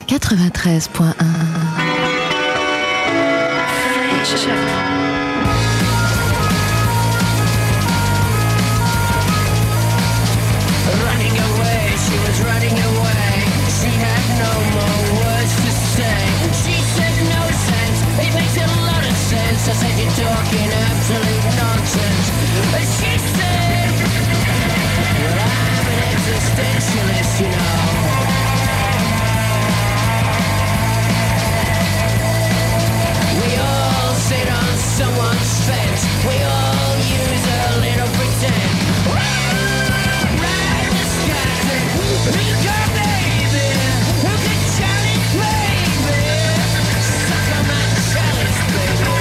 93.1. Running away, she was running away. She had no more words to say. She said no sense, it makes a lot of sense. I said you're talking absolute nonsense. She said, well, I'm an existentialist, you know. We all sit on someone's fence. We all use a little pretend. Ride the skies and meet your baby. Who can challenge baby? Suck on my chalice, baby.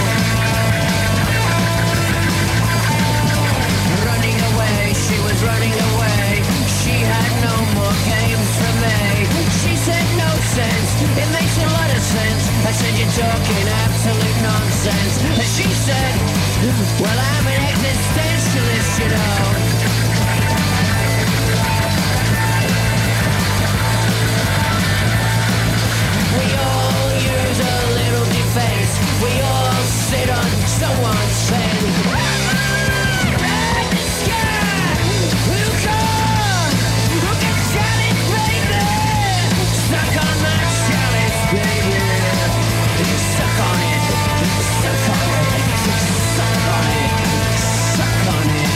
Running away, she was running away. She had no more games for me. She said no sense, it makes a lot of sense. I said you're talking absolute nonsense. And she said, well, I'm an existentialist, you know. We all use a little defense. We all sit on someone's fence. Ride the sky. Who can challenge, baby? Suck on my chalice, baby. Suck on it. Suck on it. Suck on it. Suck on it.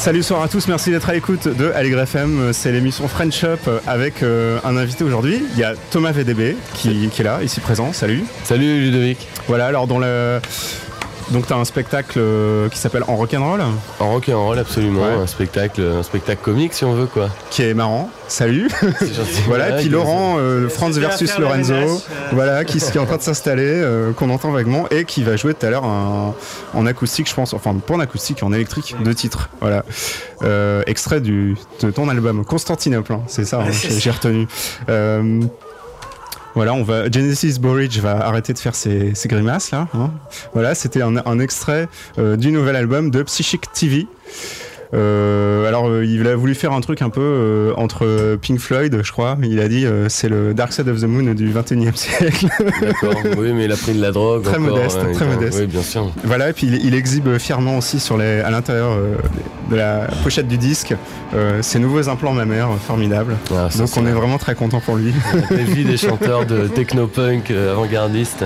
Salut, soir à tous, merci d'être à l'écoute de Allegre FM. C'est l'émission French Up avec un invité aujourd'hui. Il y a Thomas VDB qui est là, ici présent. Salut. Salut Ludovic. Voilà, alors donc tu as un spectacle qui s'appelle En Rock'n'Roll. En Rock'n'Roll, absolument. Ouais. Un spectacle comique si on veut, quoi. Qui est marrant. Salut. C'est gentil. Voilà, et puis Laurent, Franz versus Lorenzo, voilà, qui est en train de s'installer, qu'on entend vaguement, et qui va jouer tout à l'heure en acoustique, je pense, enfin pas en acoustique, en électrique, 2 titres. Voilà. Extrait de ton album Constantinople, hein, c'est ça, hein, j'ai retenu. Voilà, Genesis Borage va arrêter de faire ses grimaces là. Hein. Voilà, c'était un extrait du nouvel album de Psychic TV. Alors il a voulu faire un truc un peu entre Pink Floyd, je crois. Il a dit c'est le Dark Side of the Moon du 21e siècle. D'accord, oui, mais il a pris de la drogue. Très encore, modeste, très modeste. Oui, bien sûr. Voilà, et puis il exhibe fièrement aussi à l'intérieur de la pochette du disque ses nouveaux implants mammaires formidables. Ah, ça, donc on est vraiment très content pour lui. La vie des chanteurs de techno-punk avant-gardistes.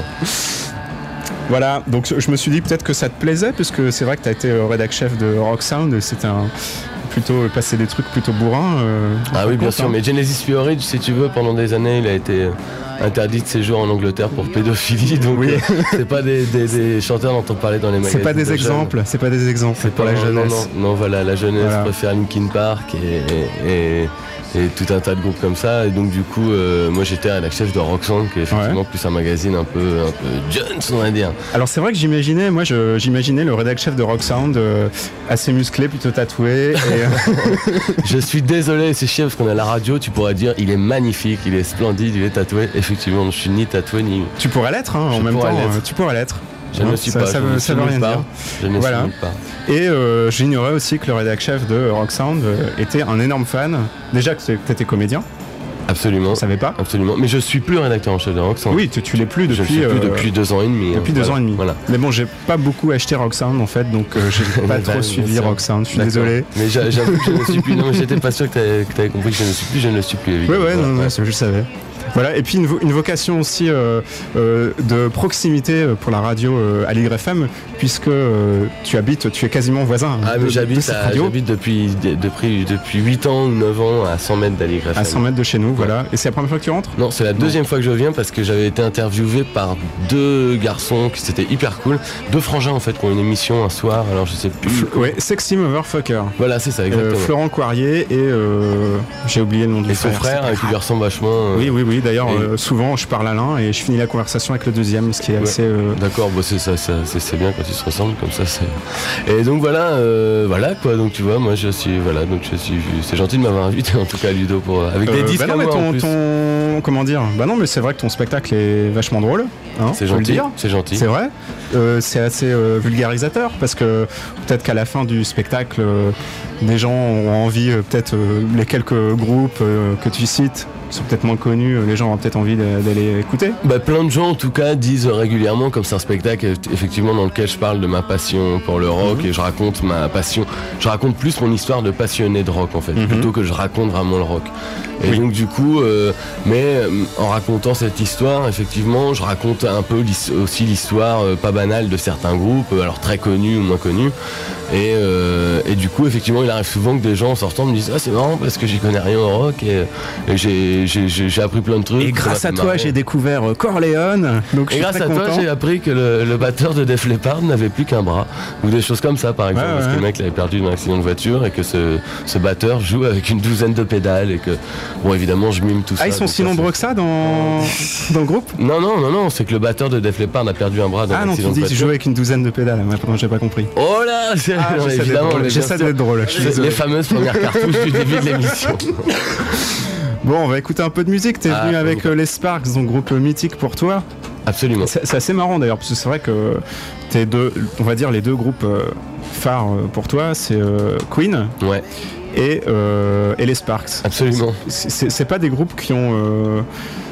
Voilà, donc je me suis dit peut-être que ça te plaisait, puisque c'est vrai que tu as été rédac chef de Rock Sound, et c'était plutôt passer des trucs plutôt bourrins. Ah oui, bien sûr, mais Genesis Borage, si tu veux, pendant des années, il a été interdit de séjour en Angleterre pour pédophilie, donc oui. C'est pas des chanteurs dont on parlait dans les magazines. C'est pas des exemples, c'est pas des exemples, c'est pour la jeunesse. Non, voilà, la jeunesse préfère Linkin Park et tout un tas de groupes comme ça, et donc du coup moi j'étais rédac chef de Rock Sound, qui est effectivement plus un magazine un peu Jones, on va dire. Alors c'est vrai que j'imaginais le rédac chef de Rock Sound assez musclé, plutôt tatoué et Je suis désolé, c'est chiant parce qu'on est à la radio, tu pourrais dire il est magnifique, il est splendide, il est tatoué. Effectivement, je suis ni tatoué ni... Tu pourrais l'être, hein, en même temps, tu pourrais l'être. Je ne suis pas, ça veut rien dire. Je ne suis pas. Et j'ignorais aussi que le rédac chef de Rock Sound était un énorme fan. Déjà que tu étais comédien. Absolument. Je savais pas. Absolument. Mais je suis plus rédacteur en chef de Rock Sound. Oui, tu l'es plus depuis. Je suis plus depuis 2 ans et demi. Depuis 2 ans et demi. Voilà. Mais bon, j'ai pas beaucoup acheté Rock Sound en fait, donc j'ai pas trop suivi Rock Sound. Je suis désolé. Mais j'avoue que je ne suis plus. Non, mais j'étais pas sûr que t'avais compris que je ne le suis plus. Évidemment. Ouais, non, je savais. Voilà, et puis une vocation aussi de proximité pour la radio Allegre FM, puisque tu es quasiment voisin. Ah, mais j'habite depuis 8 ans ou 9 ans à 100 mètres d'Allegre FM. À 100 mètres de chez nous, voilà. Et c'est la première fois que tu rentres ? Non, c'est la deuxième fois que je viens, parce que j'avais été interviewé par 2 garçons qui c'était hyper cool, 2 frangins en fait, qui ont une émission un soir, alors je sais plus. Ouais, Sexy Motherfucker. Voilà, c'est ça, exactement. Florent Coirier et j'ai oublié le nom de son frère qui lui ressemble vachement. Oui. D'ailleurs, souvent je parle à l'un et je finis la conversation avec le deuxième, ce qui est assez. D'accord, bon, c'est bien quand ils se ressemblent comme ça. Et donc voilà quoi. Donc tu vois, moi je suis. C'est gentil de m'avoir invité en tout cas, Ludo, avec des disques à moi en plus. Comment dire ? Bah non, mais c'est vrai que ton spectacle est vachement drôle. Hein, c'est gentil. C'est gentil. C'est vrai. C'est assez vulgarisateur, parce que peut-être qu'à la fin du spectacle, des gens ont envie, peut-être les quelques groupes que tu cites qui sont peut-être moins connus, les gens ont peut-être envie d'aller écouter. Bah, plein de gens en tout cas disent régulièrement, comme c'est un spectacle effectivement dans lequel je parle de ma passion pour le rock, et je raconte ma passion, je raconte plus mon histoire de passionné de rock en fait, plutôt que je raconte vraiment le rock. Et donc du coup, mais en racontant cette histoire, effectivement, je raconte un peu aussi l'histoire pas banale de certains groupes, alors très connus ou moins connus. Et du coup, effectivement, il arrive souvent que des gens en sortant me disent « Ah, c'est marrant parce que j'y connais rien au rock et j'ai appris plein de trucs. » Et grâce à toi, j'ai découvert Corleone. Donc et grâce à toi, j'ai appris que le batteur de Def Leppard n'avait plus qu'un bras. Ou des choses comme ça, par exemple. Parce que le mec l'avait perdu dans un accident de voiture et que ce batteur joue avec une 12aine de pédales. Et que, bon, évidemment, je mime tout ça. Ah, ils sont si nombreux que ça dans le groupe ? Non, c'est que le batteur de Def Leppard a perdu un bras dans un accident de voiture. Ah non, tu dis qu'il joue avec une 12aine de pédales. Moi, j'ai pas compris. Oh là, évidemment, j'essaie d'être drôle. Les fameuses premières cartouches du début de l'émission. Bon, on va écouter un peu de musique. T'es venu avec les Sparks, donc groupe mythique pour toi. Absolument. C'est assez marrant d'ailleurs, parce que c'est vrai que on va dire les 2 groupes phares pour toi, c'est Queen. Ouais. Et les Sparks. Absolument. C'est pas des groupes qui ont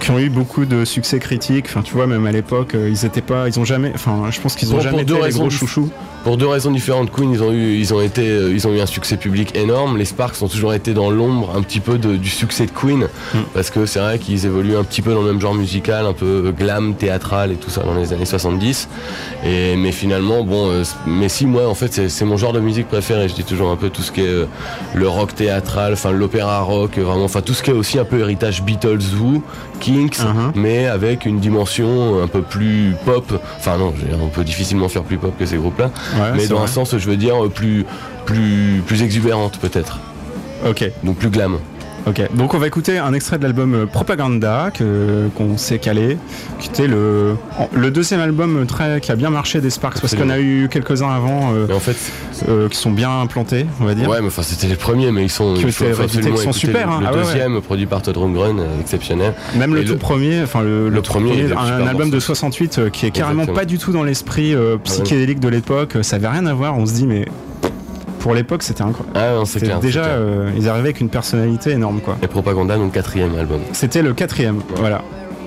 qui ont eu beaucoup de succès critiques. Enfin, tu vois, même à l'époque, ils ont jamais. Enfin, je pense qu'ils ont jamais été les gros chouchous. Pour deux raisons différentes, Queen, ils ont eu un succès public énorme. Les Sparks ont toujours été dans l'ombre un petit peu du succès de Queen, parce que c'est vrai qu'ils évoluent un petit peu dans le même genre musical, un peu glam, théâtral et tout ça dans les années 70. Mais finalement, mais si, moi, en fait, c'est mon genre de musique préféré. Je dis toujours un peu tout ce qui est le rock théâtral, enfin l'opéra rock, vraiment, enfin tout ce qui est aussi un peu héritage Beatles, Who, Kinks, mais avec une dimension un peu plus pop. Enfin non, on peut difficilement faire plus pop que ces groupes-là. Ouais, mais dans un sens, je veux dire, plus exubérante peut-être. Ok. Donc plus glam. Ok, donc on va écouter un extrait de l'album Propaganda qu'on s'est calé, qui était le deuxième album qui a bien marché des Sparks. Absolument. Parce qu'on a eu quelques-uns avant en fait, qui sont bien implantés, on va dire. Ouais, mais enfin c'était les premiers, mais ils sont super. Le deuxième, produit par Todd Rundgren, exceptionnel. Même le tout premier, enfin le premier, un album de 68 qui est carrément pas du tout dans l'esprit psychédélique de l'époque. Ça avait rien à voir. On se dit mais pour l'époque, c'était incroyable. Ah non, c'est clair. Déjà, ils arrivaient avec une personnalité énorme, quoi. Et Propaganda, donc 4e album. C'était le 4e, voilà.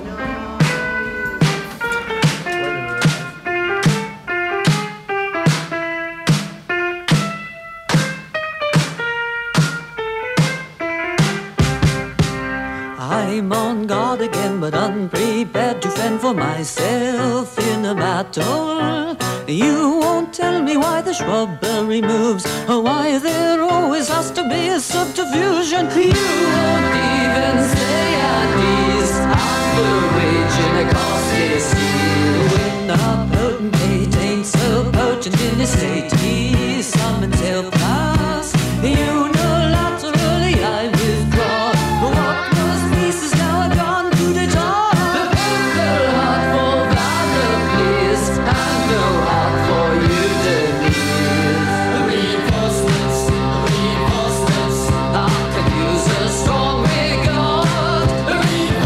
I'm on guard again, but unprepared to fend for myself in a battle. You won't tell me why the shrubbery moves, or why there always has to be a subterfusion. You won't even say at ease after waging a costly steal. When the potentate ain't so potent in his state, he summons help fast. You know laterally I withdraw. What was peace is now gone to the top. The people heart for valor, please, and no heart for you, Denise. Reposters, I could use a strong regard.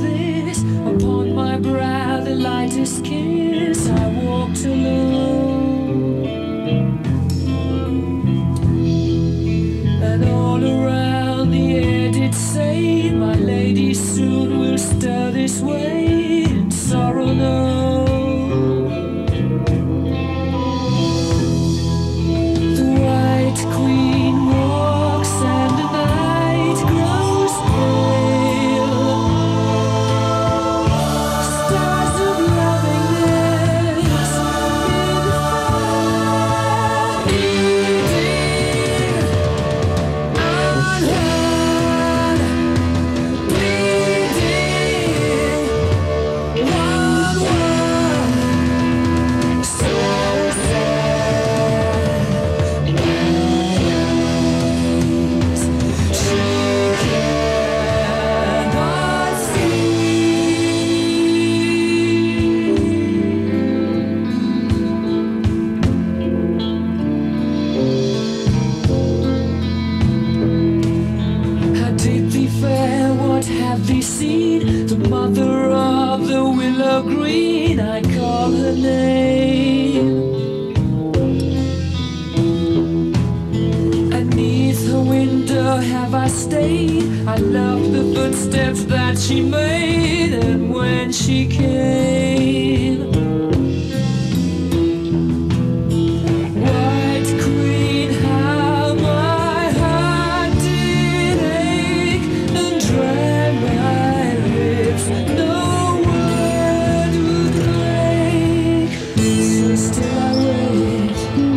this upon my brow, the lightest kiss. I walked alone, and all around the air did say, my lady soon will stir this way, and sorrow no. The white queen walks and the night grows pale. Stars of lovingness in fading, unheard, bleeding, one word, so sad. She cannot see. How did thee fare? What have thee seen? The mother of the willow green, I call her name. And 'neath her window have I stayed. I love the footsteps that she made, and when she came, White Queen, how my heart did ache and dry my lips. No word would break, so still I wait.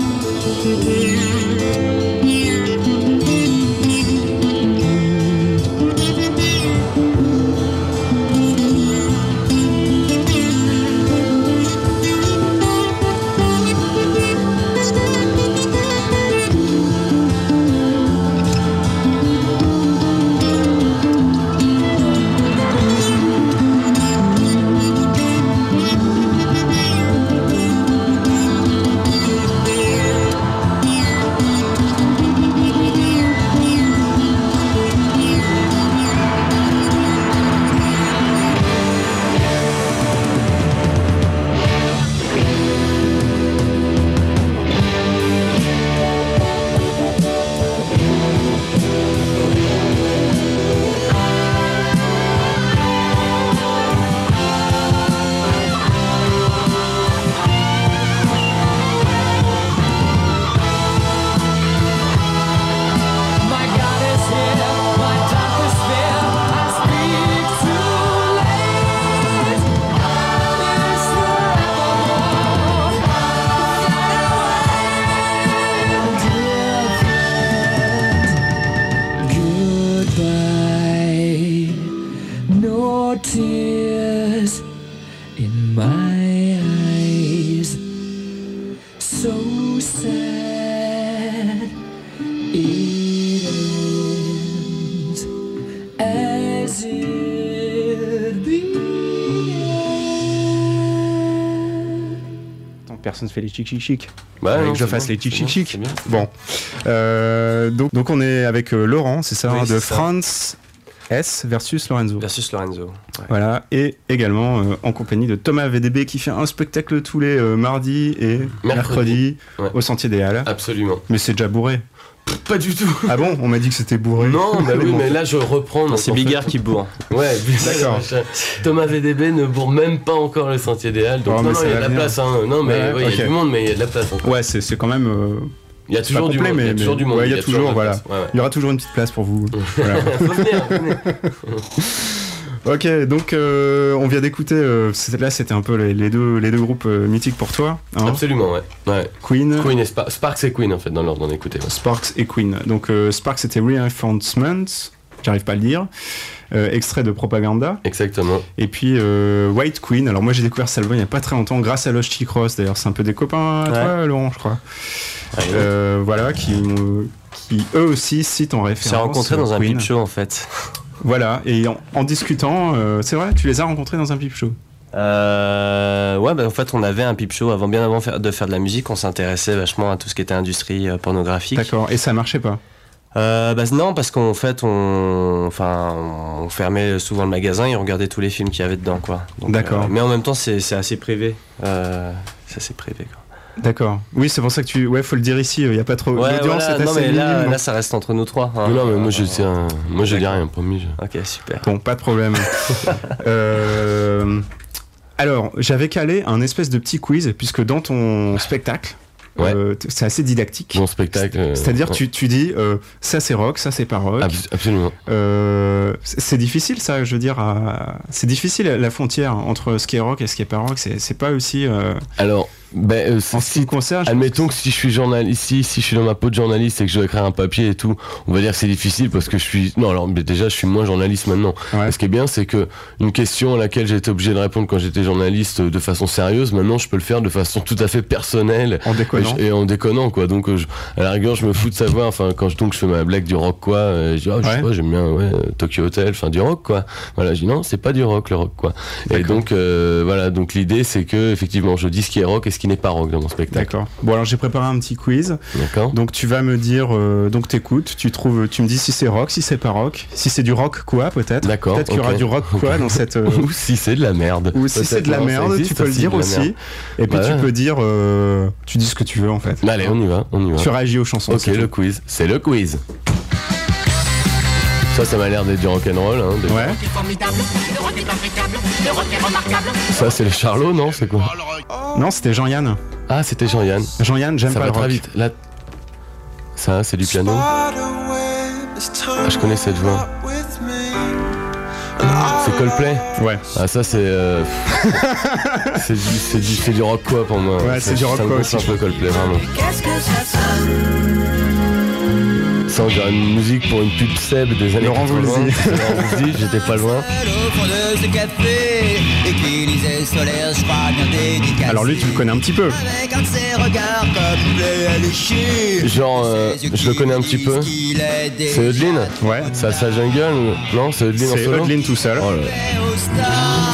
My God is here, my darkest fear. I speak too late. Is there evermore dear friend, goodbye. No tears in my eyes. So sad. It ends as it began. Attends, personne fait les chic chic chic. Bah, Fallait non, que je c'est fasse bien, les chic c'est chic bien, chic. c'est bien. Bon. Donc on est avec Laurent, c'est ça, Oui, hein, de c'est ça. Franz S versus Lorenzo. Versus Lorenzo. Ouais. Voilà, et également en compagnie de Thomas VDB qui fait un spectacle tous les mardis et mercredis Ouais. au Sentier des Halles. Absolument. Mais c'est déjà bourré. Pas du tout. Ah bon? On m'a dit que c'était bourré. Non, bah oui, Bon. mais là je reprends. donc C'est en fait- Bigard qui bourre. Ouais, D'accord. Thomas VDB ne bourre même pas encore le Sentier des Halles. Donc Oh, non, mais non, ça il y a va de la venir. place. Hein. Non, mais Ouais, ouais, il y ok. a du monde, mais il y a de la place encore. Ouais, c'est quand même. Il y a c'est pas toujours du complet, monde. Il y a mais- toujours du monde. ouais, il y a toujours, voilà. de la place. Ouais, ouais. Il y aura toujours une petite place pour vous. Voilà. Faut venir, venez. Ok, donc on vient d'écouter. Là, c'était un peu les deux groupes mythiques pour toi. Hein. Absolument, ouais. Ouais. Queen, Queen et Sparks et Queen en fait dans l'ordre d'en écouter. Ouais. Sparks et Queen. Donc Sparks c'était Reinforcement, j'arrive pas à le dire. Extrait de Propaganda. Exactement. Et puis White Queen. Alors moi j'ai découvert cet album il y a pas très longtemps grâce à Lost Chick Ross. D'ailleurs c'est un peu des copains à toi, Laurent, je crois. Voilà, qui eux aussi citent en On référence. s'est rencontrés dans un Queen. peep show en fait. Voilà, et en discutant, c'est vrai, tu les as rencontrés dans un peep show. Ouais, bah en fait, on avait un peep show bien avant de faire de la musique. On s'intéressait vachement à tout ce qui était industrie pornographique. D'accord, et ça marchait pas. Non, parce qu'en fait, on fermait souvent le magasin et on regardait tous les films qu'il y avait dedans, quoi. Donc, D'accord. Mais en même temps, c'est assez privé. C'est assez privé, quoi. D'accord. Oui, c'est pour ça que ouais, faut le dire ici, il n'y a pas trop... Ouais, L'audience voilà. est Non, assez mais minime, là, donc- ça reste entre nous trois. Hein. Non, mais moi je dis rien, promis. Ok, super. Bon, pas de problème. Alors, j'avais calé un espèce de petit quiz, puisque dans ton spectacle, Ouais. c'est assez didactique. Mon spectacle. C'est-à-dire, ouais. tu dis, ça c'est rock, ça c'est pas rock. Absolument. C'est difficile, ça, je veux dire. C'est difficile la frontière entre ce qui est rock et ce qui est pas rock. C'est pas aussi. Alors, En ce qui me concerne, je admettons que si je suis journaliste, si je suis dans ma peau de journaliste et que je dois écrire un papier et tout, on va dire que c'est difficile parce que je suis. Non, alors mais déjà, je suis moins journaliste maintenant. Ouais. Ce qui est bien, c'est que une question à laquelle j'ai été obligé de répondre quand j'étais journaliste de façon sérieuse, maintenant, je peux le faire de façon tout à fait personnelle En déconnant. et en déconnant, quoi. Donc, à la rigueur, je me fous de savoir. Enfin, quand je fais ma blague du rock, quoi, je dis, je sais pas, j'aime bien, Tokyo Hotel, enfin du rock, quoi. Voilà, je dis non, c'est pas du rock, le rock, quoi. Et D'accord. donc, voilà, donc l'idée, c'est que effectivement, je dis ce qui est rock et ce qui n'est pas rock dans mon spectacle. D'accord. Bon, alors j'ai préparé un petit quiz. D'accord. Donc tu vas me dire, donc t'écoutes, tu me dis si c'est rock, si c'est pas rock, si c'est du rock quoi peut-être. D'accord, Peut-être qu'il y aura ok. du rock quoi dans cette. Ou si c'est de la merde. Ou si c'est de la Peut-être, non, ça merde, tu existe peux le dire de la aussi. merde. Et puis Ouais. tu peux dire, tu dis ce que tu veux en fait. Bah, allez, on y va. Tu réagis aux chansons. Ok, c'est le tout. quiz. C'est le quiz. Ça m'a l'air d'être du rock'n'roll. Hein, déjà. Ouais. Ça, c'est le Charlot, non? C'est quoi? Non, c'était Jean-Yann. Ah, c'était Jean-Yann. Jean-Yann, j'aime Ça pas va le très rock. vite. Là, ça, c'est du piano. Ah, je connais cette voix. C'est Coldplay. Ouais. Ah, ça, c'est. c'est du rock quoi pour moi. Ouais, c'est du rock ça me quoi gonfle aussi. un peu Coldplay, vraiment. Qu'est-ce que ça sonne? Ça, on dirait une musique pour une pub Seb des années Laurent 80. Voulzy. C'est Laurent Voulzy, j'étais pas loin. Au fond de ce café et qui lisait solaire, je crois bien dédicacé. Alors lui, tu le connais un petit peu. Avec un de ses regards comme bleu à lécher. Genre, je le connais un petit peu. C'est Eudlin. Ouais. Ça jungle ou... Non, c'est Eudlin en C'est solo. Eudlin tout seul. Oh là là.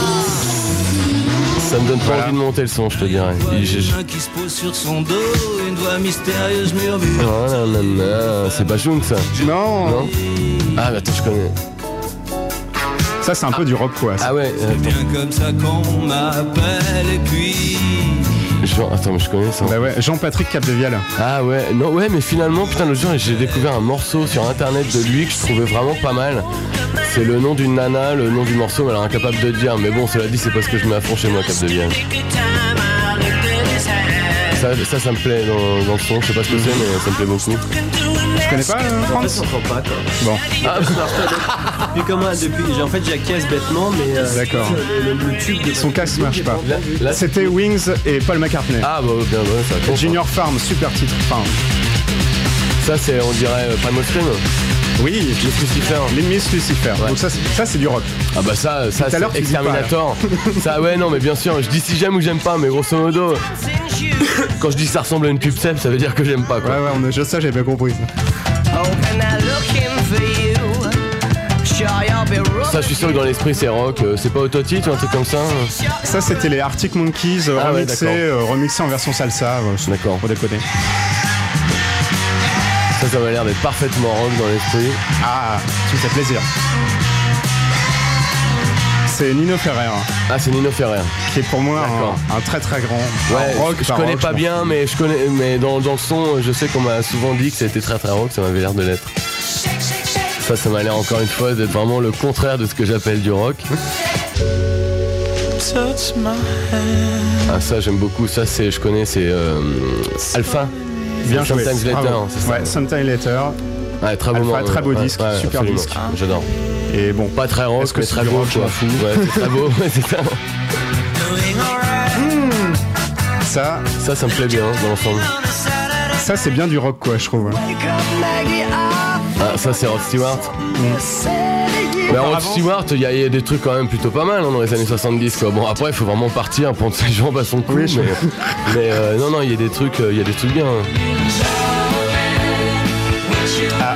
Ça me donne pas Voilà. envie de monter le son, je te dirais. Un qui se pose sur son dos, une voix mystérieuse murmure. Oh là là là, c'est pas Jung ça. Non. Non. Ah, mais attends, je connais. Ça, c'est un peu du rock quoi. ça. Ah ouais, Bien comme ça qu'on m'appelle et puis. genre, attends, mais je connais ça. Bah ouais, Jean-Patrick Capdevielle. Ah ouais, non, ouais, mais finalement, putain, l'autre jour, j'ai découvert un morceau sur internet de lui que je trouvais vraiment pas mal. C'est le nom d'une nana, le nom du morceau, mais alors incapable de dire. Mais bon, cela dit, c'est parce que je mets à fond chez moi, Capdevielle. Ça me plaît dans le son, je sais pas ce que c'est, mais ça me plaît beaucoup. Tu connais pas En fait, France on comprend pas, quoi. Bon, Depuis comment depuis, en fait, j'acquiesce bêtement, mais. D'accord. Le tube de son casque marche pas. Là, C'était Wings et Paul McCartney. Ah, bah, bien, ouais, ça compte. Junior Farm, super titre. Enfin, Ça, c'est, on dirait, Primal Scream. oui, Le Lucifer. Miss Lucifer. Ouais. Donc ça, c'est du rock. Ah bah ça Tout à l'heure, c'est tu dis pas, Exterminator. Ça ouais non mais bien sûr, je dis si j'aime ou j'aime pas, mais grosso modo, quand je dis que ça ressemble à une pub Seb, ça veut dire que j'aime pas Ouais, quoi. ouais, ça, j'avais pas compris. Ça je suis sûr que dans l'esprit c'est rock, c'est pas Autotite ou un truc comme ça. Ça, c'était les Arctic Monkeys Ah ouais, remixés en version salsa. D'accord. Pour déconner. Ça m'a l'air d'être parfaitement rock dans l'esprit. Ah, tu me fais plaisir. C'est Nino Ferrer, Ah c'est Nino Ferrer. qui est pour moi D'accord. un très très grand Ouais, rock. je connais pas bien, mais je connais, mais dans le son, je sais qu'on m'a souvent dit que c'était très très rock, ça m'avait l'air de l'être. Ça m'a l'air encore une fois d'être vraiment le contraire de ce que j'appelle du rock. Ah ça j'aime beaucoup, ça c'est, je connais, c'est Alpha. Bien joué. Sometimes Later, Bravo. c'est ça. Ouais, Sometime Later. Ouais, très beau, Alpha, très beau disque, super absolument. disque. J'adore. Et bon, Pas très rock, Est-ce que mais c'est très du beau rock, je quoi. m'en fous. Ouais, c'est très beau, ouais, c'est ça. Ça me plaît bien dans l'ensemble. ça c'est bien du rock quoi, je trouve. Ah, ça c'est Rod Stewart. Mais Rod Auparavant- Stewart, il y a des trucs quand même plutôt pas mal hein, dans les années 70 quoi. Bon après il faut vraiment partir pour que ces gens à son coup. Oui, je- mais non, il y a des trucs bien. Hein. Ah.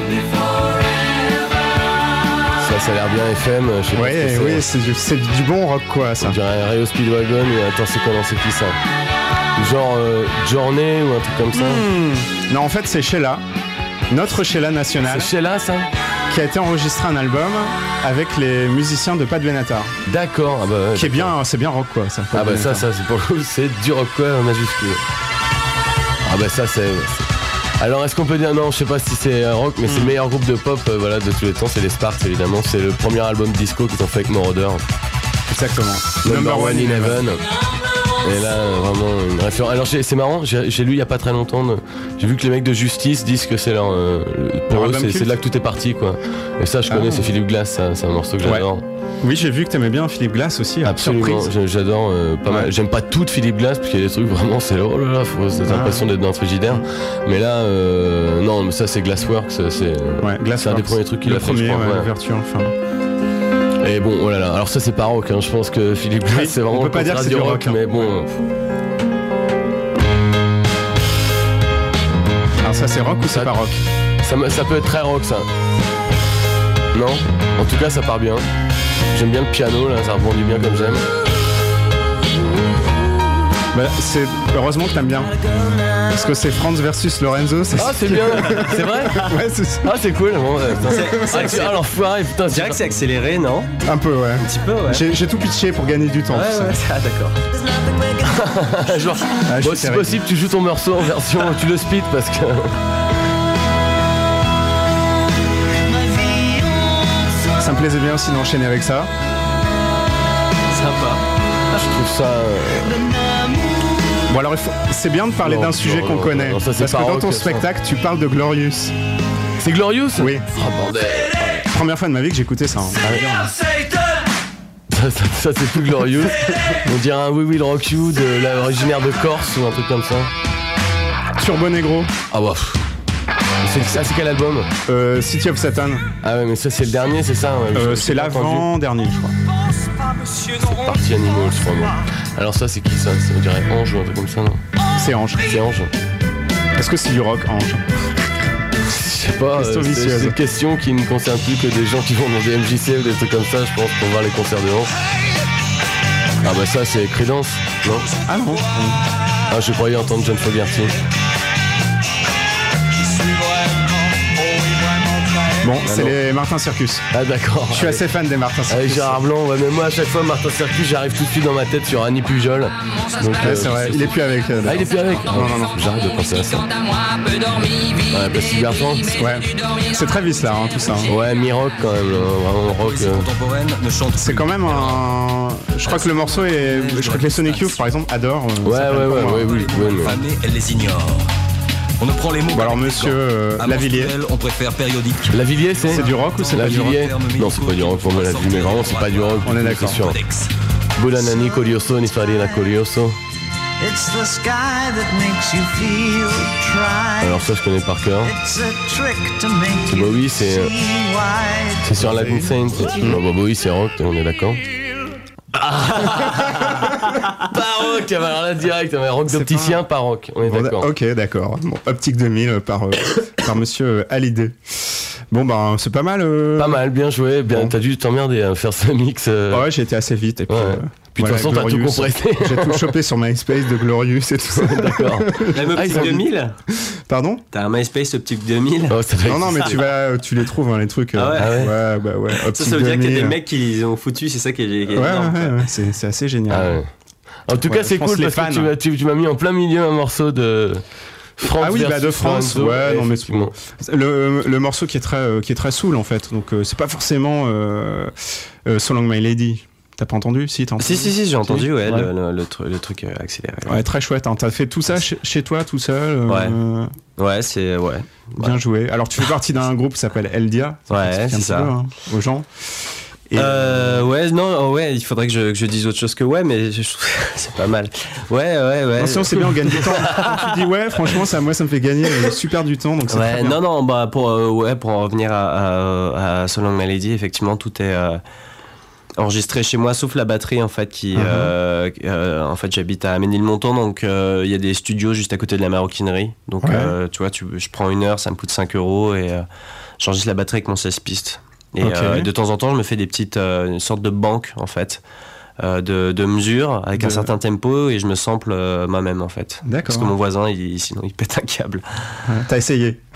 Ça a l'air bien FM, je sais pas Ouais, ce que oui, c'est du bon rock quoi, ça. On dirait Rayo Speedwagon ou attends c'est quoi, non c'est qui ça? Genre Journée ou un truc comme ça. Non, en fait, c'est Sheila. Notre Sheila National, C'est Sheila, ça? qui a été enregistré un album avec les musiciens de Pat Benatar. D'accord. Ah bah, ouais, Qui est bien, c'est bien rock quoi. Ça, Ah Pat bah Benatar. ça c'est pour le coup, c'est du rock quoi en majuscule. Ah bah ça c'est... Alors est-ce qu'on peut dire, non je sais pas si c'est rock, mais c'est le meilleur groupe de pop voilà, de tous les temps, c'est les Sparks évidemment, c'est le premier album disco qu'ils ont fait avec Moroder. Exactement. Number One in Heaven. Et là vraiment une référence. Alors c'est marrant, j'ai lu il y a pas très longtemps, j'ai vu que les mecs de Justice disent que c'est leur... pour eux album c'est culte. de là que tout est parti quoi. Et ça je connais, c'est Philippe Glass, ça, c'est un morceau que j'adore. Oui, j'ai vu que t'aimais bien Philippe Glass aussi. Absolument, Surprise. j'adore pas mal. Ouais. J'aime pas toute Philippe Glass parce qu'il y a des trucs vraiment c'est oh là là, faut cette l'impression d'être dans un frigidaire. Mais là non, mais ça c'est Glassworks, c'est Ouais, Glassworks. c'est un des premiers trucs qu'il Le a fait, premier, je crois. ouais, Ouais. l'ouverture, enfin. Et bon, oh là là, alors ça c'est pas rock, hein. Je pense que Philippe Glass Oui, c'est on vraiment peut pas dire que c'est du du rock, rock, hein. mais bon. Alors ça c'est rock ou c'est Ça- pas rock? Ça peut être très rock ça. Non? En tout cas ça part bien. J'aime bien le piano là, ça rebondit bien comme j'aime. Bah, c'est heureusement que t'aimes bien. Parce que c'est Franz versus Lorenzo. C'est... Ah c'est bien, c'est vrai? Ouais, c'est ça. Ah c'est cool, bon, putain. Ah l'enfoiré, putain, Je dirais que c'est accéléré, non? Un peu, ouais. Un petit peu, ouais. J'ai tout pitché pour gagner du temps. Ouais, tu sais. ouais, ah, d'accord. Genre, Ah, je bon, suis si terrible. possible, tu joues ton morceau en version, tu le speed parce que. Ça me plaisait bien aussi d'enchaîner avec ça. Sympa. Je trouve ça. Bon alors c'est bien de parler Non, d'un sujet non, qu'on non, connaît. non, ça, c'est parce que pas dans rock, ton ça. spectacle, tu parles de Glorious. C'est Glorious? Oui. Oh bordel. Première fois de ma vie que j'écoutais ça. Hein. Ça, c'est plus Glorious. On dirait un We Will Rock You de l'originaire de Corse ou un truc comme ça. Turbo Negro, Ah bah. C'est quel album? City of Satan. Ah ouais, mais ça c'est le dernier, c'est ça? Ouais, C'est l'avant-dernier, je crois. Partie Animals, je crois. Moi. Alors ça c'est qui ça? On dirait Ange ou un truc comme ça, non? C'est Ange. C'est Ange. Est-ce que c'est du rock, Ange? Je sais pas, Question c'est vicieuse. une question qui ne concerne plus que des gens qui vont dans des MJC ou des trucs comme ça, je pense, pour voir les concerts de Ange. Ah bah ça c'est Creedence, non? Ah non. Ah je croyais entendre John Fogerty. Bon, c'est non. les Martin Circus. Ah d'accord. Je suis assez fan des Martin Avec Circus. Gérard Blanc, ouais, mais moi à chaque fois Martin Circus j'arrive tout de suite dans ma tête sur Annie Pujol. Donc, Ouais, c'est vrai, il est plus avec. Ah il est plus avec. Non, non, non. J'arrête de penser à ça. Ouais, Bastille Bertrand. Ouais. C'est très vis là, hein, tout ça. hein. Ouais, mi-rock quand même, vraiment rock. Contemporaine ne chante C'est quand même un. Je crois que le morceau est. Je crois que les Sonic Youth par exemple adorent. Ouais, ça ouais, s'appelle pour ouais, moi. ouais, oui, oui, mais- Fanée, elle les ignore. On ne prend les mots. Bon alors monsieur À Lavillier, menstruel, on préfère périodique. Lavillier, c'est du rock ou c'est pas du rock? Lavillier. Non, c'est pas du rock pour moi, Lavillier, mais vraiment, c'est pas du rock. On est d'accord. C'est sûr. Codex. Bulanani, Curioso, Nisfarina, Curioso. It's the sky that makes you feel try. Alors ça, je connais par cœur. It's a trick to make Bah you oui, c'est see why. c'est sur Latin Saint. Bah oui, c'est rock, on est d'accord. Pas rock, alors là direct, mais rock d'opticien, pas rock, on est Bon, d'accord. ok, d'accord. Bon, Optique 2000 par monsieur Hallyday. Bon, ben, c'est pas mal. Pas mal, bien joué, bien. Bon. T'as dû t'emmerder à faire ce mix. Ouais, j'ai été assez vite. Et puis, Ouais. Puis de toute façon, t'as tout Glorious. compressé. J'ai tout chopé sur MySpace de Glorious et tout ça. D'accord. Même Ah, ils Optique ont- 2000? Pardon? T'as un MySpace Optique 2000? Oh, ça doit Non, non, mais exister. tu les trouves, hein, les trucs. Ah ouais? Ah ouais? Ouais, bah ouais. Optique Ça veut dire qu'il y a 2000. des mecs qui les ont foutus, c'est ça qui est Ouais, énorme, ouais, quoi. ouais, c'est assez génial. Ah ouais. En tout Ouais, cas, c'est je pense cool les parce que fans. tu m'as mis en plein milieu un morceau de France. Ah oui, bah de versus France, Lorenzo, ouais, non mais effectivement. le morceau qui est très soul en fait, donc c'est pas forcément So Long My Lady. T'as pas entendu? Si, t'as entendu? Si, j'ai entendu, ouais, Ouais. le truc accéléré. Ouais, très chouette. Hein. T'as fait tout ça chez toi, tout seul. Ouais, c'est. Ouais. Bien joué. Alors tu fais partie d'un groupe qui s'appelle Eldia. Ouais, Explique un c'est petit ça. peu, hein, aux gens. Et, Ouais, non, ouais, il faudrait que je dise autre chose que ouais, mais je trouve que c'est pas mal. Ouais. non, sinon c'est bien, on gagne du temps. Quand tu dis ouais, franchement, moi ça me fait gagner super du temps, donc c'est très Ouais, bien. non, bah pour en revenir à So Long My Lady, effectivement, tout est enregistré chez moi, sauf la batterie en fait, qui en fait j'habite à Ménilmontant, donc il y a des studios juste à côté de la maroquinerie, donc Ouais. tu vois, je prends 1 heure, ça me coûte 5 € et j'enregistre la batterie avec mon 16 pistes. Et Ok. de temps en temps, je me fais des petites, une sorte de banque en fait. De mesures avec un certain tempo et je me sample moi-même en fait. D'accord. Parce que mon voisin, sinon il pète un câble. Ouais, t'as essayé.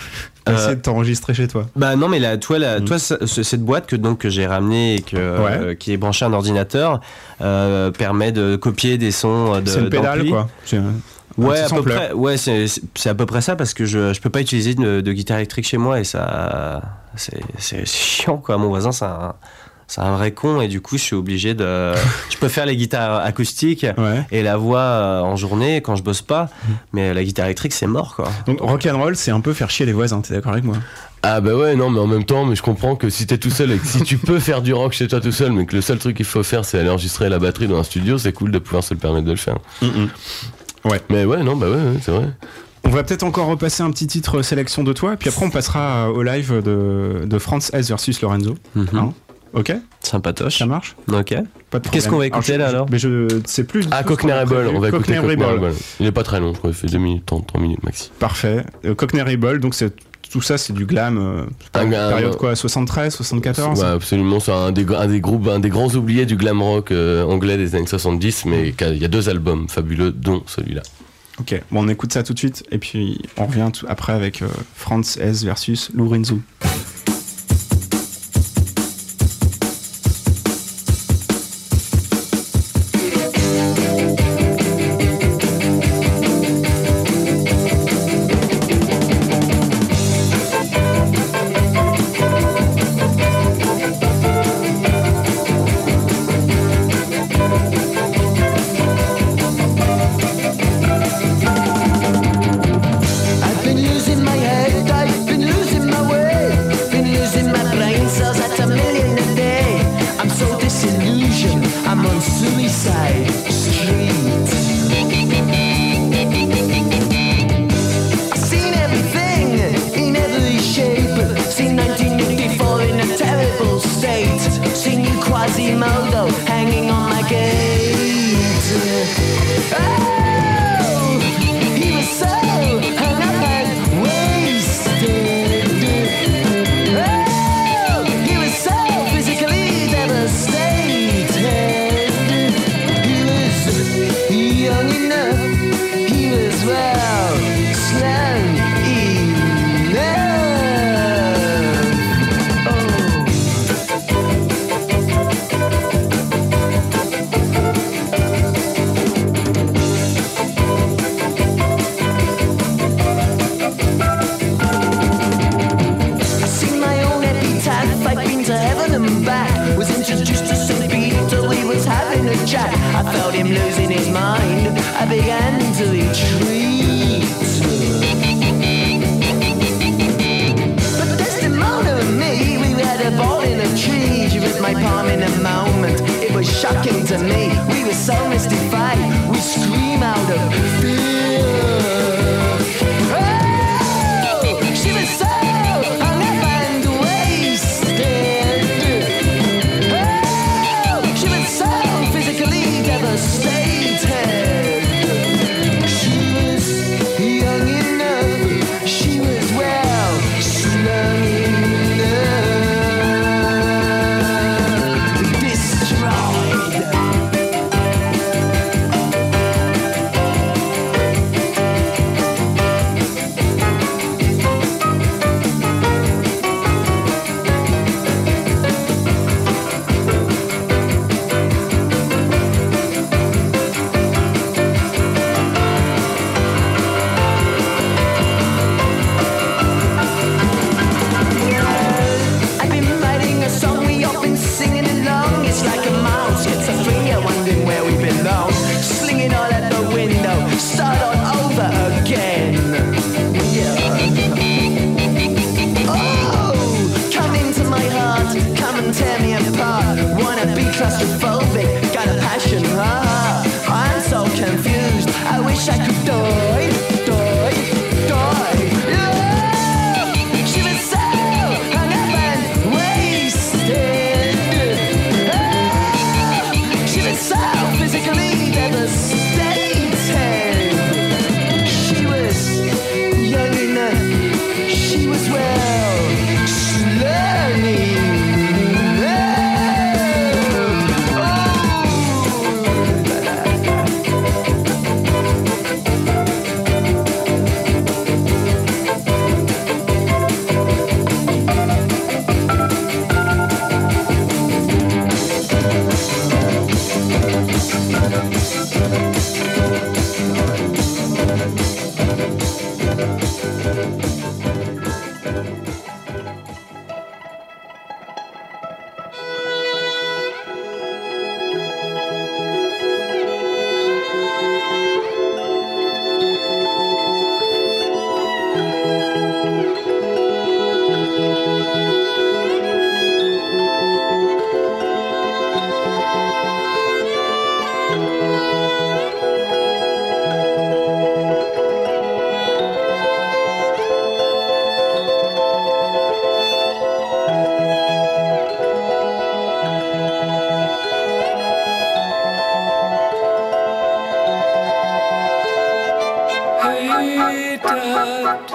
T'as essayé de t'enregistrer chez toi. Bah non, mais cette boîte que j'ai ramenée et qui est branchée à un ordinateur permet de copier des sons C'est une pédale, d'ampli. quoi. Ouais, à peu près. Ouais, c'est à peu près ça parce que je peux pas utiliser de guitare électrique chez moi et ça c'est chiant quoi. Mon voisin c'est un vrai con et du coup je suis obligé de. Je peux faire les guitares acoustiques et la voix en journée quand je bosse pas, mais la guitare électrique c'est mort quoi. Donc rock'n'roll c'est un peu faire chier les voisins. T'es d'accord avec moi? Ah bah ouais, non, mais en même temps, mais je comprends que si t'es tout seul et que si tu peux faire du rock chez toi tout seul, mais que le seul truc qu'il faut faire c'est aller enregistrer la batterie dans un studio, c'est cool de pouvoir se le permettre de le faire. Ouais. Mais ouais, non, bah ouais, c'est vrai. On va peut-être encore repasser un petit titre sélection de toi, puis après on passera au live de Franz S versus Lorenzo. Hein, ok? Sympatoche. Ça marche? Ok. Pas de problème. Qu'est-ce qu'on va écouter là alors? Mais je sais plus. Cockney Rebel, on va écouter Cockney Cockney Rebel. Rebel. Il est pas très long, je crois, il fait 2 minutes 30, 3 minutes maxi. Parfait. Cockney Rebel, donc tout ça c'est du glam. Période quoi? 73, 74? Ouais, absolument, c'est un des grands oubliés du glam rock anglais des années 70, mais il y a 2 albums fabuleux, dont celui-là. Ok, bon on écoute ça tout de suite et puis on revient après avec Franz S versus Lorenzo. I've been losing my head, I've been losing my way, been losing my brain cells at a million a day. I'm so disillusioned, I'm on suicide street. I've seen everything in every shape, seen 1984 in a terrible state, seen you Quasimodo hanging on my gate. Oh, he was so hung up and wasted. Oh, he was so physically devastated. He was young enough, he was well slung enough. I seen my own epitaph, I'd been to heaven and back. Was introduced to St. Peter, we was having a chat. I felt him losing his mind, I began to retreat. But Desdemona and me, we had a ball in a tree. She ripped my palm in a moment, it was shocking to me. We were so mystified, we scream out of fear. Oh, she was so hung up and wasted. Oh, she was so physically devastated. She was young enough, she was well slung enough. Destroyed. I've been writing a song, we all been singing along. It's like a mouse, schizophrenia, wondering where we belong. Sling it all out the window, start all over again. Yeah. Oh, come into my heart, come and tear me apart. Wanna be claustrophobic, got a passion, I'm so confused, I wish I could die. Yeah. She was so hung up and wasted. Oh, she was so physically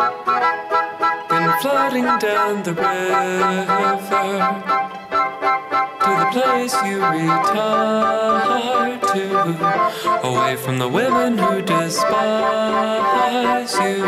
Been floating down the river to the place you retire to, away from the women who despise you.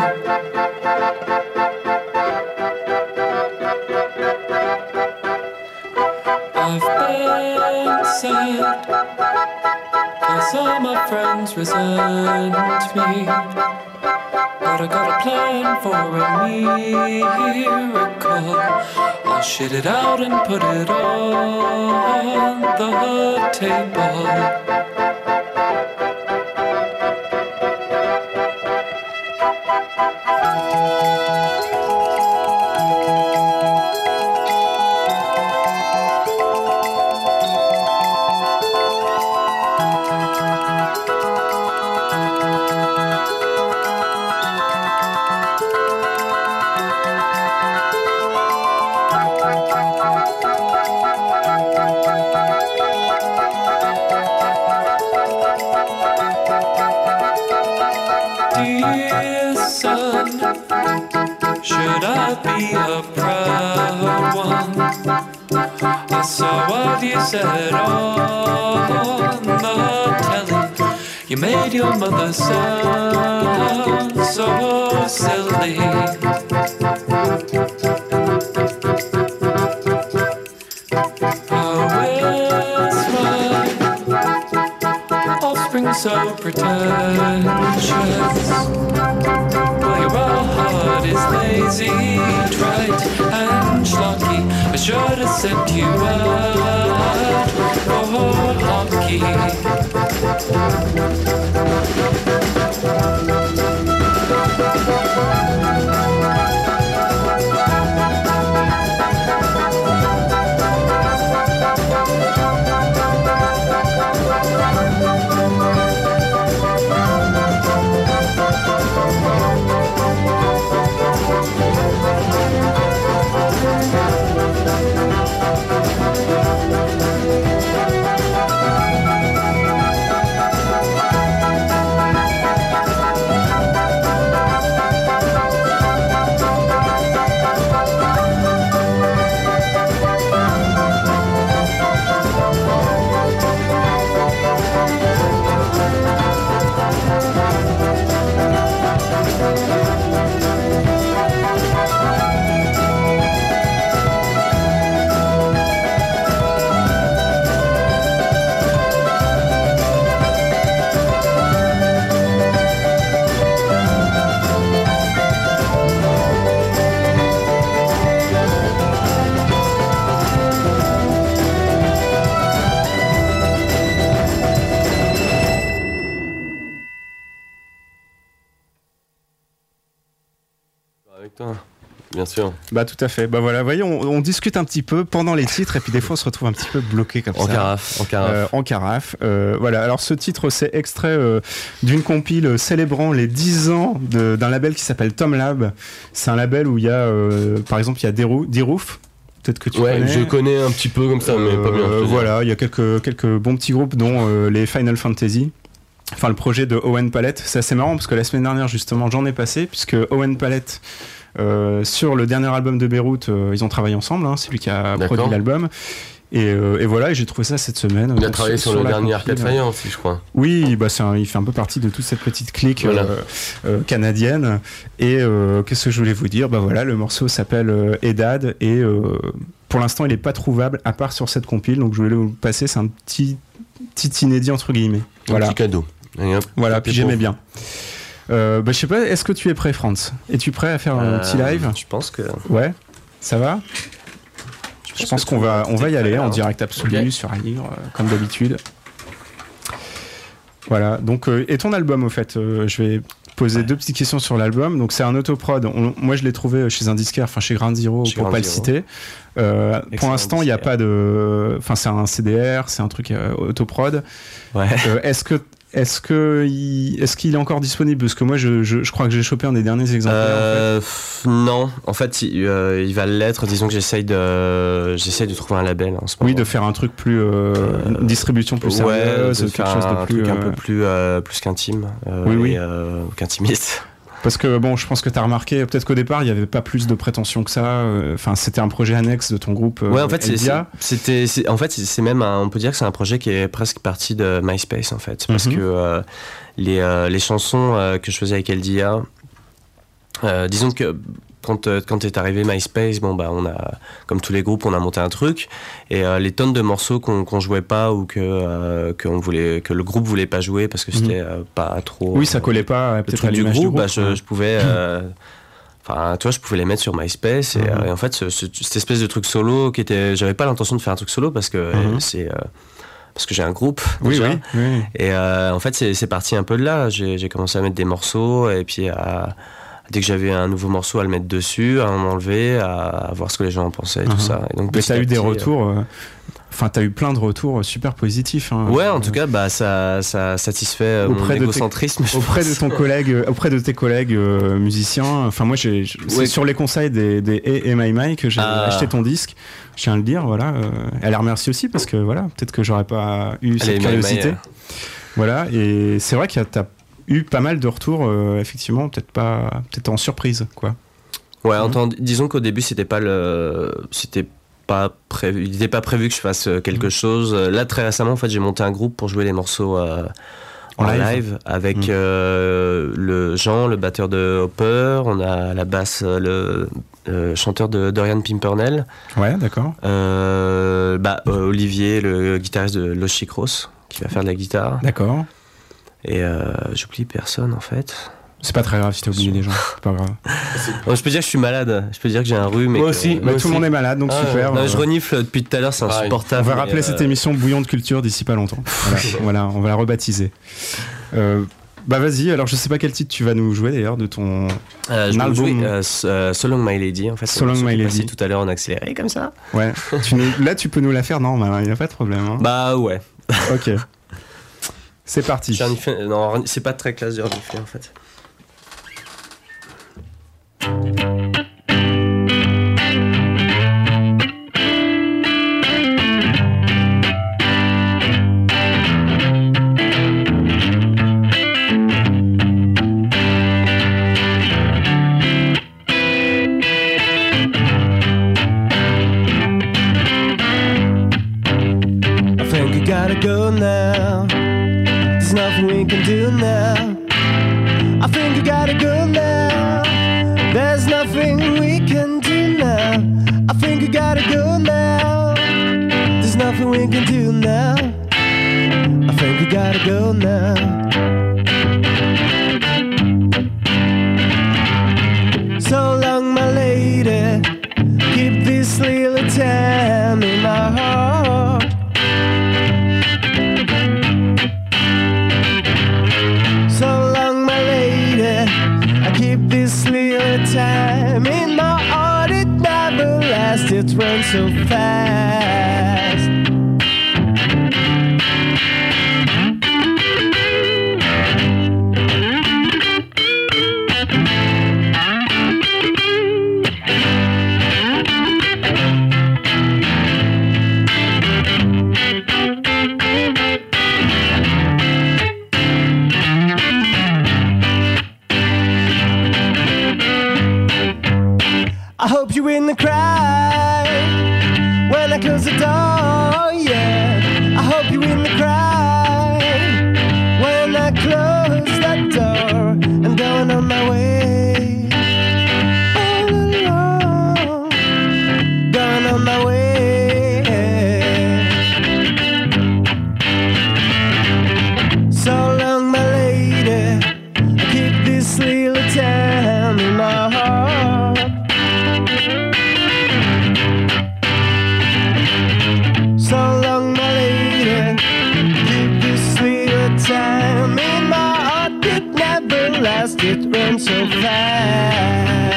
I've been sad, 'cause all my friends resent me, but I got a plan for a miracle. I'll shit it out and put it on the table. Dear son, should I be a proud one? I saw what you said on the telly. You made your mother sound so silly. How is my offspring so pretentious? Well, your heart is lazy, trite and schlocky. I should have sent you out for hockey. Avec toi, bien sûr. Bah tout à fait. Bah voilà, voyez, on discute un petit peu pendant les titres et puis des fois on se retrouve un petit peu bloqué comme En ça. carafe. En carafe. Voilà, alors ce titre c'est extrait d'une compile célébrant les 10 ans d'un label qui s'appelle Tom Lab. C'est un label où il y a, par exemple, il y a D-Roof. Peut-être que tu connais. Je connais un petit peu comme ça, mais pas bien. Voilà, il y a quelques bons petits groupes, dont les Final Fantasy. Enfin, le projet de Owen Palette. C'est assez marrant parce que la semaine dernière, justement, j'en ai passé, puisque Owen Palette, sur le dernier album de Beyrouth, ils ont travaillé ensemble. Hein, c'est lui qui a produit l'album. Et voilà, et j'ai trouvé ça cette semaine. Il a travaillé sur le dernier Arcade Fire aussi, je crois. Oui, bah il fait un peu partie de toute cette petite clique canadienne. Et qu'est-ce que je voulais vous dire ? Bah voilà, le morceau s'appelle Edad et pour l'instant, il n'est pas trouvable à part sur cette compile. Donc je voulais vous le passer, c'est un petit inédit entre guillemets. Voilà. Un petit cadeau. Voilà, puis j'aimais bien. Bah, je sais pas, est-ce que tu es prêt, Franz ? Es-tu prêt à faire un petit live ? Je pense que. Ouais, ça va ? Je pense qu'on va y aller en direct absolu sur Aligre, comme d'habitude. Voilà, donc, et ton album, au fait, je vais poser deux petites questions sur l'album. Donc, c'est un autoprod. Moi, je l'ai trouvé chez un disquaire, enfin chez Ground Zero, pour pas le citer. Pour l'instant, il n'y a pas de. Enfin, c'est un CDR, c'est un truc autoprod. Ouais. Est-ce qu'il est encore disponible ? Parce que moi, je crois que j'ai chopé un des derniers exemplaires. Non, en fait, il va l'être. Disons que j'essaye de trouver un label en ce moment. Oui, de faire un truc plus une distribution plus sérieuse, de faire quelque chose de plus truc un peu plus qu'intime, oui. qu'intimiste. Parce que bon, je pense que t'as remarqué, peut-être qu'au départ, il n'y avait pas plus de prétention que ça. Enfin, c'était un projet annexe de ton groupe. Ouais, en fait, Eldia. c'est même, on peut dire que c'est un projet qui est presque parti de MySpace, en fait. Parce que les chansons que je faisais avec Eldia, disons que quand est arrivé MySpace, bon bah on a, comme tous les groupes, on a monté un truc et les tonnes de morceaux qu'on jouait pas ou que le groupe voulait pas jouer parce que c'était pas trop. Oui, ça collait pas peut-être à du l'image du groupe. groupe. Je pouvais. Enfin, tu vois, je pouvais les mettre sur MySpace et en fait, cette espèce de truc solo qui était, j'avais pas l'intention de faire un truc solo parce que parce que j'ai un groupe déjà. Oui. Et en fait, c'est parti un peu de là. J'ai commencé à mettre des morceaux et puis dès que j'avais un nouveau morceau à le mettre dessus, à en enlever, à voir ce que les gens en pensaient et tout ça. Et donc, mais t'as eu des retours. Enfin, t'as eu plein de retours super positifs. Hein, ouais, en tout cas, bah ça satisfait mon égocentrisme. Auprès de tes collègues musiciens. Enfin, moi, c'est sur les conseils des et My que j'ai acheté ton disque. Je tiens à le dire, voilà. Elle la remercie aussi parce que voilà, peut-être que j'aurais pas eu cette curiosité. Voilà, et c'est vrai qu'il y a eu pas mal de retours, effectivement, peut-être en surprise, quoi. Ouais, disons qu'au début, il n'était pas prévu que je fasse quelque chose. Là, très récemment, en fait, j'ai monté un groupe pour jouer les morceaux en live avec le Jean, le batteur de Hopper, on a à la basse le chanteur de Dorian Pimpernel. Ouais, d'accord. Olivier, le guitariste de Los Chicros, qui va faire de la guitare. D'accord. Et j'oublie personne en fait. C'est pas très grave si t'as oublié les gens, c'est pas grave. Je peux dire que je suis malade, je peux dire que j'ai un rhume. Moi aussi. Tout le monde est malade, donc super. Non, je renifle depuis tout à l'heure, c'est insupportable. On va rappeler cette émission Bouillon de culture d'ici pas longtemps. Voilà, on va la rebaptiser. Bah vas-y, alors je sais pas quel titre tu vas nous jouer d'ailleurs de ton album. So Long My Lady, en fait. So Long My Lady. Tout à l'heure en accéléré comme ça. Ouais. Là tu peux nous la faire, non, il y a pas de problème. Hein. Bah ouais. Ok. C'est parti. Non, c'est pas très classe de renifler en fait. I think you gotta go now. There's nothing we can do now. I think you gotta go now. There's nothing we can do now. I think you gotta go now. There's nothing we can do now. I think you gotta go now. So long, my lady. Keep this little time in my heart. So long, my lady, I keep this little time in my heart. It never lasts, it runs so fast. I hope you win the cry when I close the door, yeah. I hope you win the cry when I close that door and going on my way. All alone, going on my way. So long, my lady, I keep this little time in my heart. So long, my lady, keep this little time in my heart. It never lasts, it runs so fast.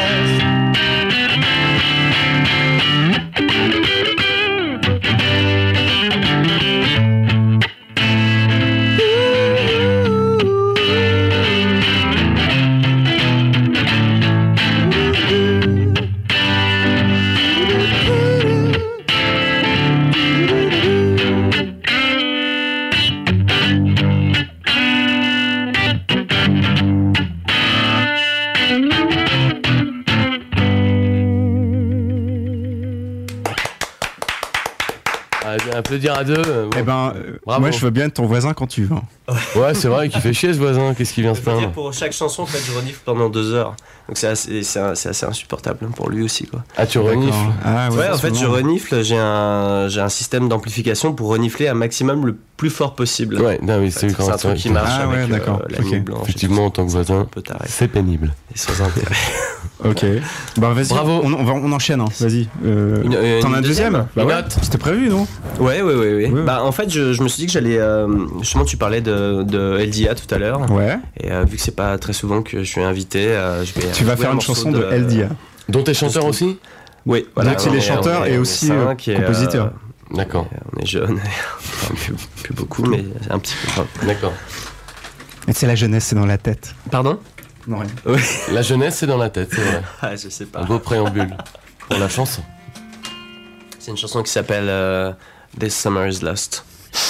Applaudir à deux. Eh ben, Bravo. moi je veux bien être ton voisin quand tu veux. Ouais, c'est vrai qu'il fait chier ce voisin. Qu'est-ce qu'il vient se plaindre? Pour chaque chanson, en fait, je renifle pendant 2 heures. Donc c'est assez insupportable pour lui aussi, quoi. Ah, tu renifles? Ah, Ouais, en fait, je renifle. J'ai un système d'amplification pour renifler un maximum le plus fort possible. Ouais, non, oui, c'est un truc qui marche Ah, ouais, avec d'accord. la Ok. nuit blanche. Effectivement, en tant que voisin, c'est pénible. Et sans intérêt. Ok. Bah vas-y, Bravo. on enchaîne. Hein. Vas-y. T'en as un deuxième? Bah ouais. C'était prévu, non? Ouais. Bah en fait, je me suis dit que j'allais. Justement, tu parlais de LDA tout à l'heure. Ouais. Et vu que c'est pas très souvent que je suis invité, je vais. Tu vas faire une chanson de LDA. Dont t'es chanteur aussi? Oui, voilà. Donc il est chanteur et aussi compositeur. D'accord. On est jeunes, enfin, plus beaucoup, mais un petit peu. D'accord. Et c'est la jeunesse, c'est dans la tête. Pardon? Non, rien. Oui. La jeunesse, c'est dans la tête, c'est vrai. Ah, je sais pas. Un beau préambule pour la chanson. C'est une chanson qui s'appelle This Summer is Lost.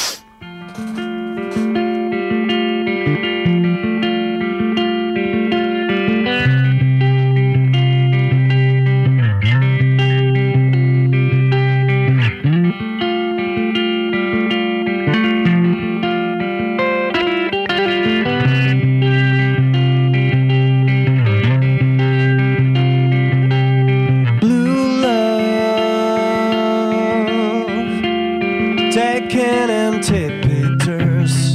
Taking empty pictures.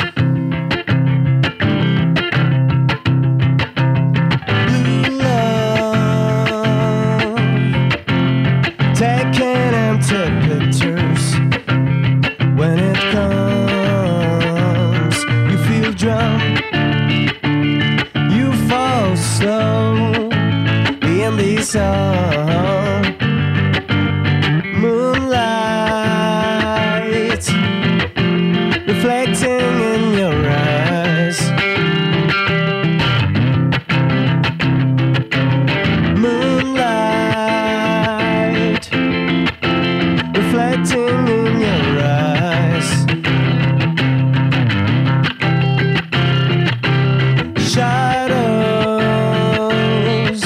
Blue love. Taking empty pictures. When it comes, you feel drunk. You fall slow in the sun. Moonlight reflecting in your eyes. Moonlight reflecting in your eyes. Shadows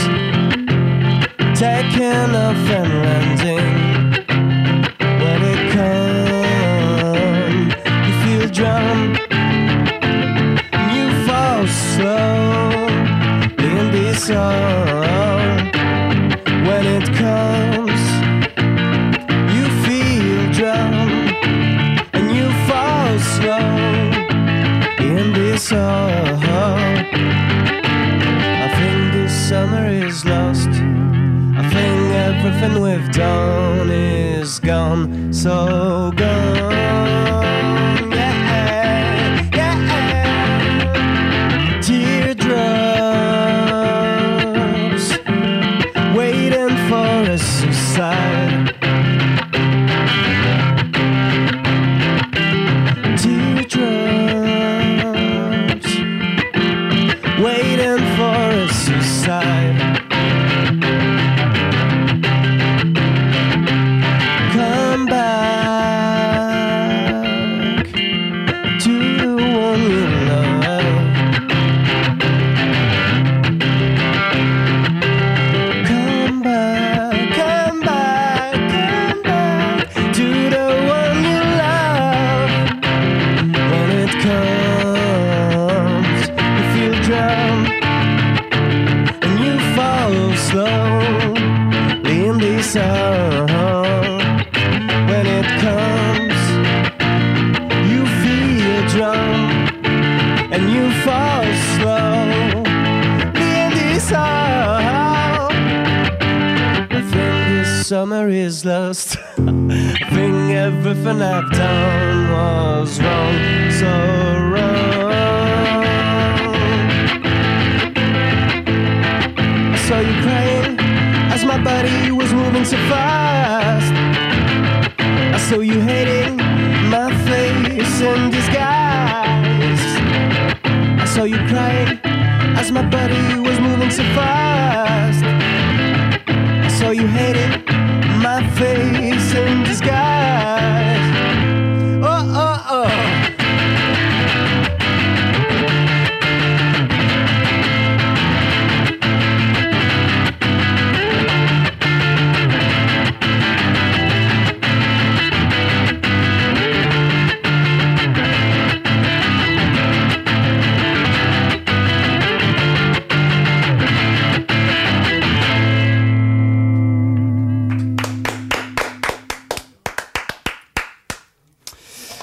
taking off and landing. When it comes, you feel drunk. You fall slow in this song. When it comes, you feel drunk. And you fall slow in this song. I think this summer is lost. I think everything we've done is gone, so gone. Yeah, yeah. Teardrops waiting for a suicide. Teardrops waiting for a suicide. Come back to the one you love. Come back, come back, come back to the one you love. When it comes, you feel drunk and you fall slow in this song. When it comes, you feel drunk and you fall slow in this song. I think this summer is lost. I think everything I've done was wrong, so wrong. I saw you crying as my body was moving so fast. I saw you hating my face in disguise. I saw you crying as my body was moving so fast. I saw you hating my face in disguise. Oh, oh, oh.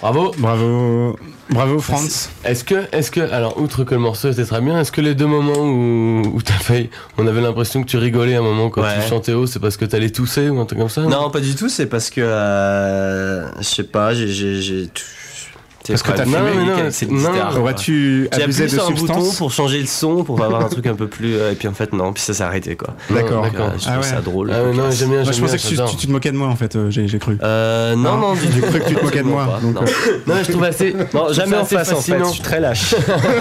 Bravo Franz. Est-ce que, alors outre que le morceau était très bien, est-ce que les 2 moments où t'as failli, on avait l'impression que tu rigolais à un moment quand tu chantais haut, c'est parce que t'allais tousser ou un truc comme ça? Non, pas du tout, c'est parce que, je sais pas, j'ai parce que t'as fumé, aurais-tu abusé de substance? J'ai appuyé sur un bouton pour changer le son, pour avoir un truc un peu plus... et puis en fait, non, puis ça s'est arrêté, quoi. D'accord. Je trouve ça drôle. Ah ouais, non, j'aime bien. Je pensais que tu te moquais de moi, en fait, j'ai cru. Non, j'ai cru que tu te moquais de moi. Non, mais je trouve assez... Non, jamais en face, en fait, je suis très lâche.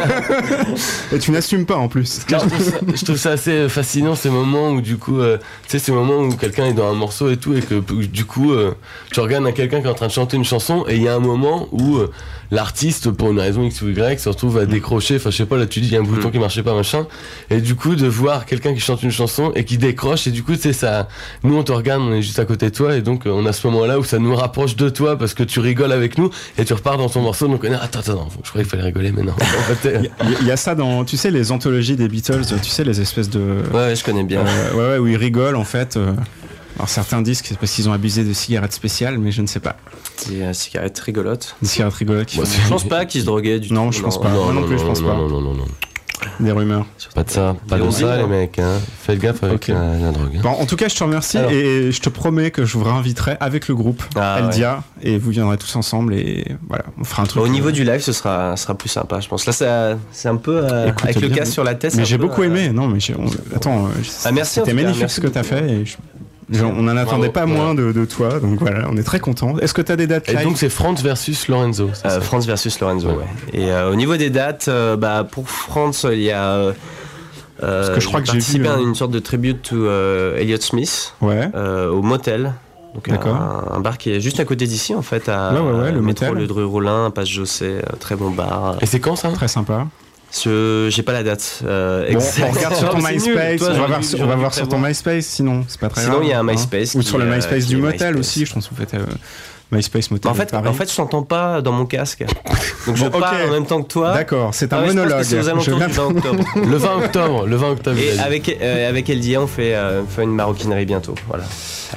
Et tu n'assumes pas, en plus. Je trouve ça assez fascinant, ces moments où, du coup, tu sais, ces moments où quelqu'un est dans un morceau et tout, et que, du coup, tu regardes à quelqu'un qui est en train de chanter une chanson, et il y a un moment où... l'artiste, pour une raison X ou Y, se retrouve à décrocher, enfin je sais pas, là tu dis il y a un bouton qui marchait pas, machin, et du coup de voir quelqu'un qui chante une chanson et qui décroche, et du coup tu sais ça, nous on te regarde, on est juste à côté de toi, et donc on a ce moment là où ça nous rapproche de toi parce que tu rigoles avec nous et tu repars dans ton morceau, donc attends, je croyais qu'il fallait rigoler, mais non. Il y a ça dans, tu sais, les anthologies des Beatles, tu sais, les espèces de... Ouais, je connais bien. Où ils rigolent en fait. Alors certains disent que c'est parce qu'ils ont abusé de cigarettes spéciales, mais je ne sais pas. Des cigarettes rigolotes. Des cigarettes rigolotes. Je pense pas qu'ils se droguaient du tout. Non, je pense pas. Moi non plus, je pense pas. Non. Des rumeurs. Pas de ça, les mecs. Hein. Faites gaffe avec la drogue. Hein. Bon, en tout cas, je te remercie et je te promets que je vous réinviterai avec le groupe Eldia et vous viendrez tous ensemble et voilà, on fera un truc. Au niveau du live, ce sera plus sympa, je pense. Là, c'est un peu avec le casque sur la tête. Mais j'ai beaucoup aimé. Non, mais attends. Merci. C'était magnifique ce que t'as fait. Et on n'en attendait pas moins de toi, donc voilà, on est très contents. Est-ce que tu as des dates live? Et donc c'est Franz versus Lorenzo. Franz versus Lorenzo, ouais. Et au niveau des dates, pour Franz, il y a... parce que je crois que j'ai vu une sorte de tribute to Elliott Smith au Motel. Donc un bar qui est juste à côté d'ici en fait, le métro Motel. Le Dru Rollin, Passe José, très bon bar. Et c'est quand ça? Très sympa. J'ai pas la date. On regarde sur ton MySpace. On va voir sur ton MySpace, sinon c'est pas très grave. Sinon il y a un MySpace. Ou sur le MySpace du Motel aussi, je pense que vous faites MySpace Motel. En fait, je t'entends pas dans mon casque. Donc je parle en même temps que toi. D'accord, c'est un monologue. C'est aux alentours du 20 octobre. Le 20 octobre. Et avec Eldia, on fait une maroquinerie bientôt. Voilà.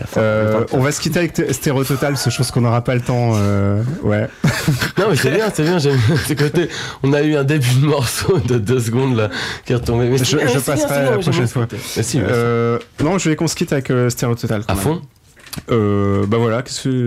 On va se quitter avec Stéréo Total, c'est chose qu'on n'aura pas le temps. Ouais. Non mais c'est bien, j'aime bien ce côté. On a eu un début de morceau de 2 secondes là qui est retombé. Mais je passerai la prochaine fois. Non, je voulais qu'on se quitte avec Stéréo Total. À fond. Voilà,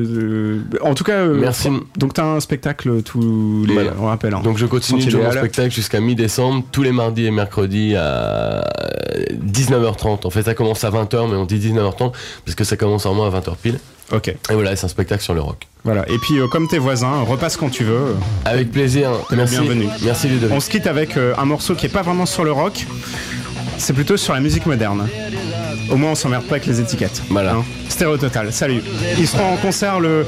en tout cas, merci. Donc t'as un spectacle tous les, on rappelle. Hein. Donc je continue mon spectacle jusqu'à mi-décembre, tous les mardis et mercredis à 19h30. En fait, ça commence à 20h, mais on dit 19h30 parce que ça commence vraiment à 20h pile. Ok. Et voilà, c'est un spectacle sur le rock. Voilà. Et puis comme tes voisins, repasse quand tu veux. Avec plaisir. Merci. Bienvenue. Merci Ludovic. On se quitte avec un morceau qui est pas vraiment sur le rock. C'est plutôt sur la musique moderne. Au moins on s'emmerde pas avec les étiquettes. Voilà. Hein. Stéréo Total, salut. Ils seront en concert le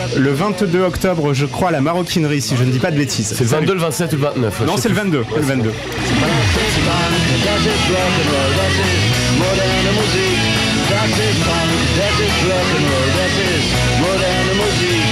22 octobre, je crois, à la Maroquinerie, si je ne dis pas de bêtises. C'est le 22, le 27 ou le 29? Non, c'est le 22. Le 22. Das ist Punk, das ist Rock'n'Roll, das ist moderne Musik.